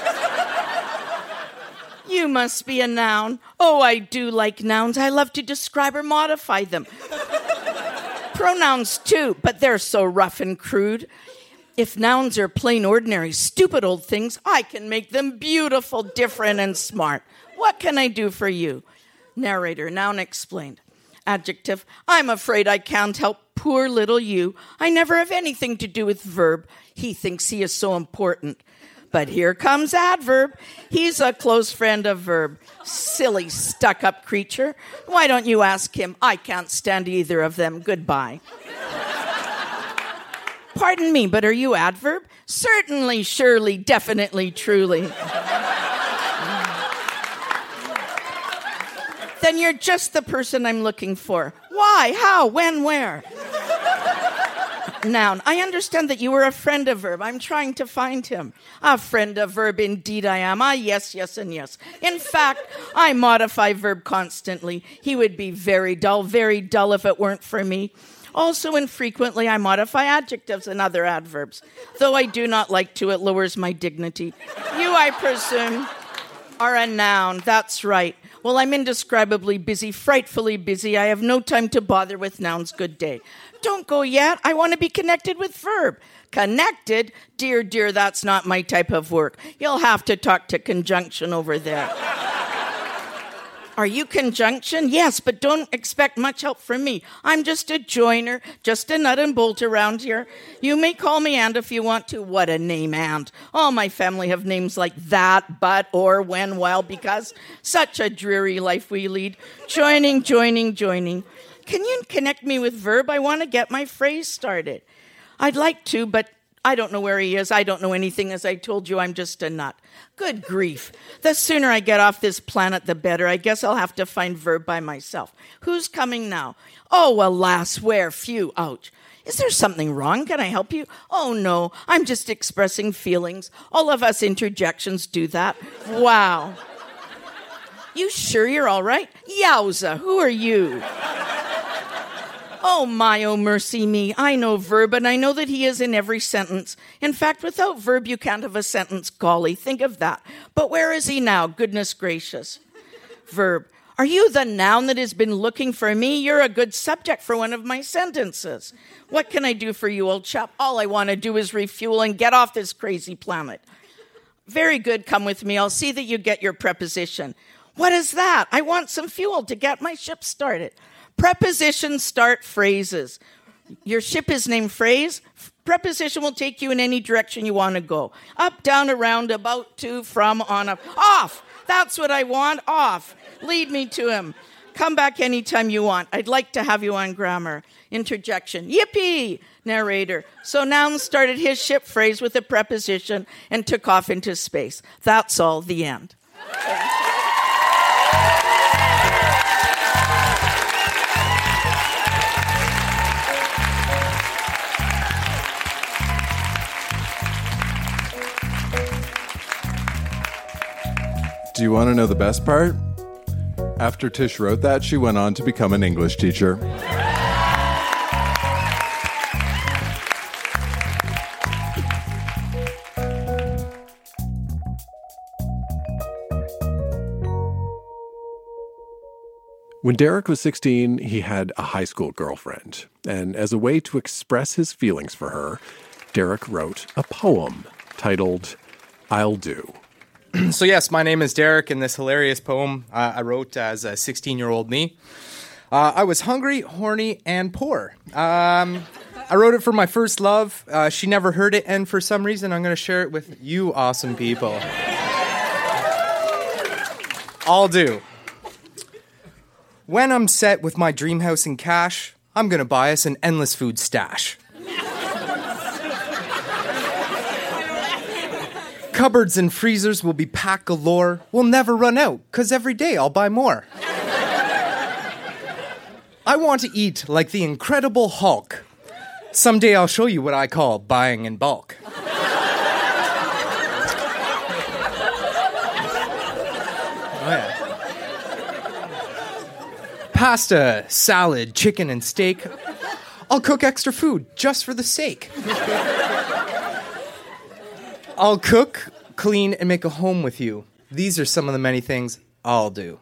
You must be a noun. Oh, I do like nouns. I love to describe or modify them. Pronouns, too, but they're so rough and crude. If nouns are plain, ordinary, stupid old things, I can make them beautiful, different, and smart. What can I do for you? Narrator, noun explained. Adjective, I'm afraid I can't help poor little you. I never have anything to do with Verb. He thinks he is so important. But here comes adverb. He's a close friend of Verb. Silly, stuck-up creature. Why don't you ask him? I can't stand either of them. Goodbye. Pardon me, but are you adverb? Certainly, surely, definitely, truly. Then you're just the person I'm looking for. Why? How? When? Where? Noun. I understand that you were a friend of Verb. I'm trying to find him. A friend of Verb, indeed I am. Yes, yes, and yes. In fact, I modify Verb constantly. He would be very dull if it weren't for me. Also, infrequently, I modify adjectives and other adverbs. Though I do not like to, it lowers my dignity. You, I presume, are a noun. That's right. Well, I'm indescribably busy, frightfully busy. I have no time to bother with nouns. Good day. Don't go yet. I want to be connected with Verb. Connected? Dear, that's not my type of work. You'll have to talk to Conjunction over there. Are you Conjunction? Yes, but don't expect much help from me. I'm just a joiner, just a nut and bolt around here. You may call me Aunt if you want to. What a name, Aunt. All my family have names like that, but, or, when, while, because. Such a dreary life we lead. Joining. Can you connect me with Verb? I want to get my phrase started. I'd like to, but I don't know where he is. I don't know anything. As I told you, I'm just a nut. Good grief. The sooner I get off this planet, the better. I guess I'll have to find Verb by myself. Who's coming now? Oh, alas, where? Phew, ouch. Is there something wrong? Can I help you? Oh, no, I'm just expressing feelings. All of us interjections do that. Wow. You sure you're all right? Yowza, who are you? Oh, my, oh, mercy me. I know Verb, and I know that he is in every sentence. In fact, without Verb, you can't have a sentence. Golly, think of that. But where is he now? Goodness gracious. Verb. Are you the noun that has been looking for me? You're a good subject for one of my sentences. What can I do for you, old chap? All I want to do is refuel and get off this crazy planet. Very good. Come with me. I'll see that you get your preposition. What is that? I want some fuel to get my ship started. Prepositions start phrases. Your ship is named phrase. Preposition will take you in any direction you want to go. Up, down, around, about, to, from, on, up. Off! That's what I want. Off. Lead me to him. Come back anytime you want. I'd like to have you on grammar. Interjection. Yippee! Narrator. So noun started his ship phrase with a preposition and took off into space. That's all. The end. Do you want to know the best part? After Tish wrote that, she went on to become an English teacher. When Derek was 16, he had a high school girlfriend. And as a way to express his feelings for her, Derek wrote a poem titled, I'll Do. So yes, my name is Derek, and this hilarious poem I wrote as a 16-year-old me. I was hungry, horny, and poor. I wrote it for my first love. She never heard it, and for some reason, I'm going to share it with you awesome people. I'll do. When I'm set with my dream house and cash, I'm going to buy us an endless food stash. Cupboards and freezers will be packed galore. We'll never run out, 'cause every day I'll buy more. I want to eat like the Incredible Hulk. Someday I'll show you what I call buying in bulk. Oh, yeah. Pasta, salad, chicken, and steak. I'll cook extra food just for the sake. I'll cook, clean, and make a home with you. These are some of the many things I'll do.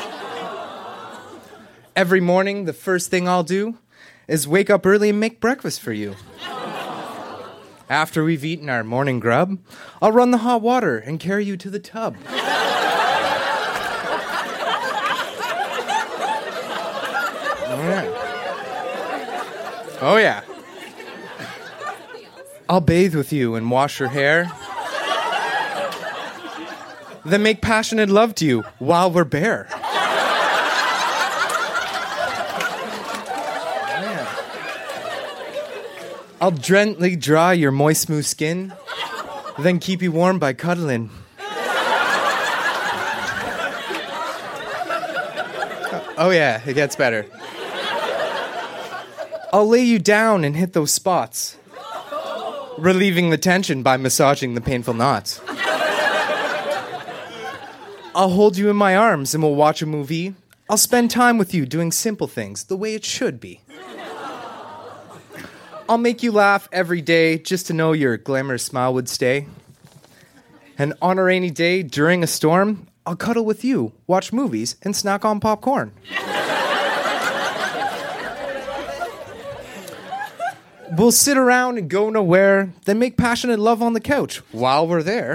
Every morning, the first thing I'll do is wake up early and make breakfast for you. After we've eaten our morning grub, I'll run the hot water and carry you to the tub. Oh, yeah. I'll bathe with you and wash your hair. Then make passionate love to you while we're bare. Yeah. I'll gently dry your moist, smooth skin, then keep you warm by cuddling. Oh, yeah, it gets better. I'll lay you down and hit those spots, relieving the tension by massaging the painful knots. I'll hold you in my arms and we'll watch a movie. I'll spend time with you doing simple things the way it should be. I'll make you laugh every day just to know your glamorous smile would stay. And on a rainy day during a storm, I'll cuddle with you, watch movies, and snack on popcorn. We'll sit around and go nowhere, then make passionate love on the couch while we're there.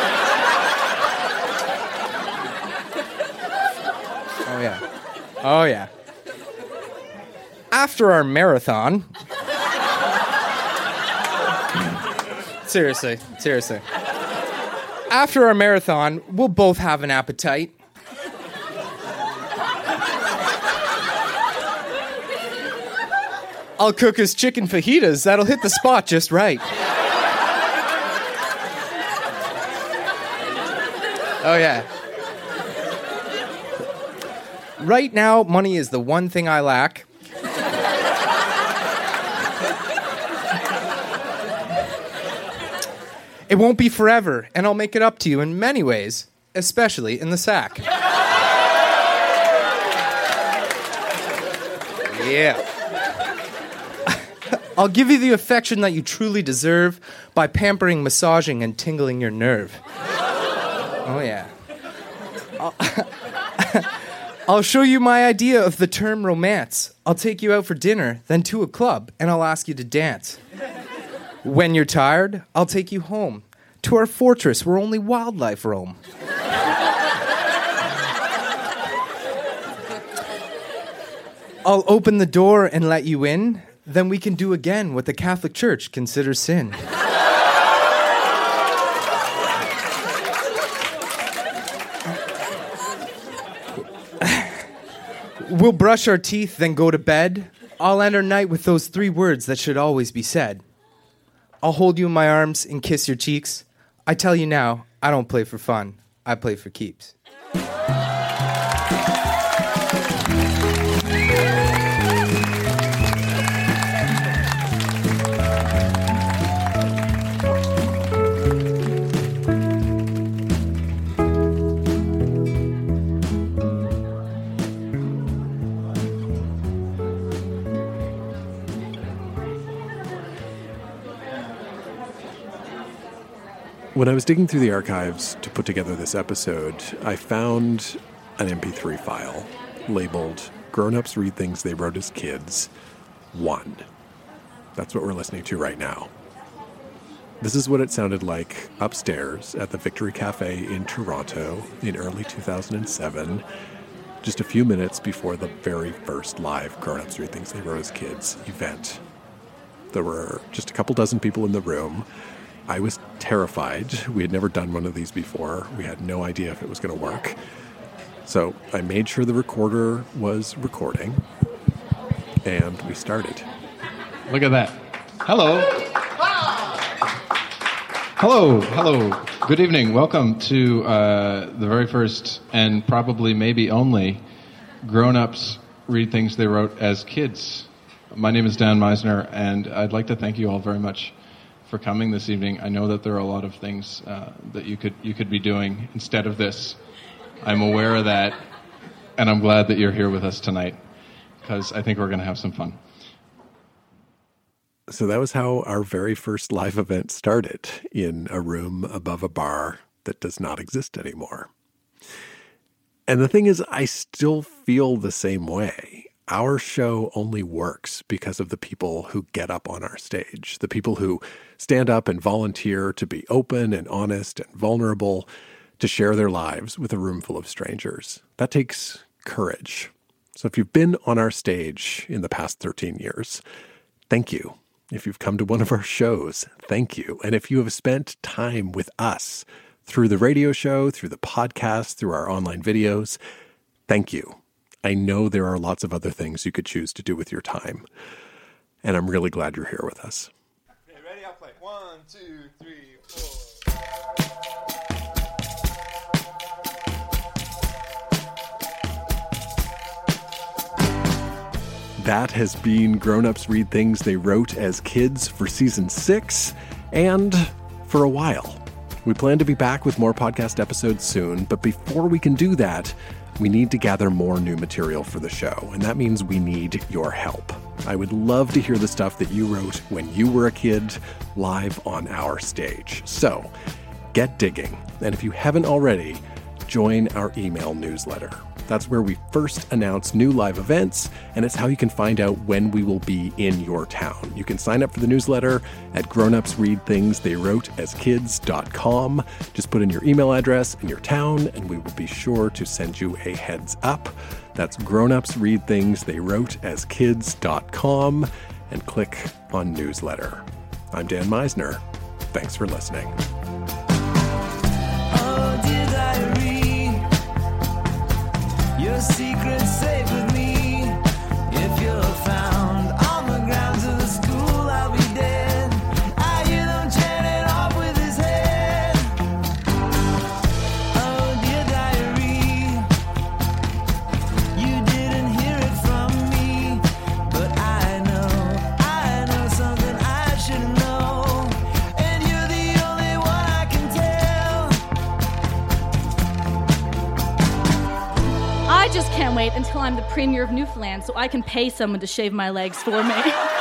Oh, yeah. Oh, yeah. After our marathon... Seriously. After our marathon, we'll both have an appetite. I'll cook us chicken fajitas that'll hit the spot just right. Oh, yeah. Right now, money is the one thing I lack. It won't be forever, and I'll make it up to you in many ways, especially in the sack. Yeah. I'll give you the affection that you truly deserve by pampering, massaging, and tingling your nerve. Oh, yeah. I'll show you my idea of the term romance. I'll take you out for dinner, then to a club, and I'll ask you to dance. When you're tired, I'll take you home to our fortress where only wildlife roam. I'll open the door and let you in. Then we can do again what the Catholic Church considers sin. We'll brush our teeth, then go to bed. I'll end our night with those 3 words that should always be said. I'll hold you in my arms and kiss your cheeks. I tell you now, I don't play for fun. I play for keeps. When I was digging through the archives to put together this episode, I found an MP3 file labeled Grown-Ups Read Things They Wrote as Kids 1. That's what we're listening to right now. This is what it sounded like upstairs at the Victory Cafe in Toronto in early 2007, just a few minutes before the very first live Grown-Ups Read Things They Wrote as Kids event. There were just a couple dozen people in the room. I was terrified. We had never done one of these before. We had no idea if it was going to work. So I made sure the recorder was recording, and we started. Look at that. Hello. Hello. Good evening. Welcome to the very first and probably maybe only Grown-Ups Read Things They Wrote as Kids. My name is Dan Meisner, and I'd like to thank you all very much for coming this evening. I know that there are a lot of things that you could be doing instead of this. I'm aware of that, and I'm glad that you're here with us tonight because I think we're going to have some fun. So that was how our very first live event started, in a room above a bar that does not exist anymore. And the thing is, I still feel the same way. Our show only works because of the people who get up on our stage, the people who stand up and volunteer to be open and honest and vulnerable, to share their lives with a room full of strangers. That takes courage. So if you've been on our stage in the past 13 years, thank you. If you've come to one of our shows, thank you. And if you have spent time with us through the radio show, through the podcast, through our online videos, thank you. I know there are lots of other things you could choose to do with your time, and I'm really glad you're here with us. Okay, ready? I'll play. 1, 2, 3, 4. That has been Grown-Ups Read Things They Wrote as Kids for Season 6, and for a while. We plan to be back with more podcast episodes soon, but before we can do that, we need to gather more new material for the show, and that means we need your help. I would love to hear the stuff that you wrote when you were a kid live on our stage. So, get digging, and if you haven't already, join our email newsletter. That's where we first announce new live events, and it's how you can find out when we will be in your town. You can sign up for the newsletter at grownupsreadthingstheyWroteAsKids.com. Just put in your email address and your town, and we will be sure to send you a heads up. That's grownupsreadthingstheyWroteAsKids.com, and click on newsletter. I'm Dan Meisner. Thanks for listening. Your secret's safe with me. If you're found on the grounds of the school, I'll be dead. I hear them chanting off with his head. Oh, dear diary, you didn't hear it from me, but I know something I should know, and you're the only one I can tell. I just can't wait until I'm the Premier of Newfoundland so I can pay someone to shave my legs for me.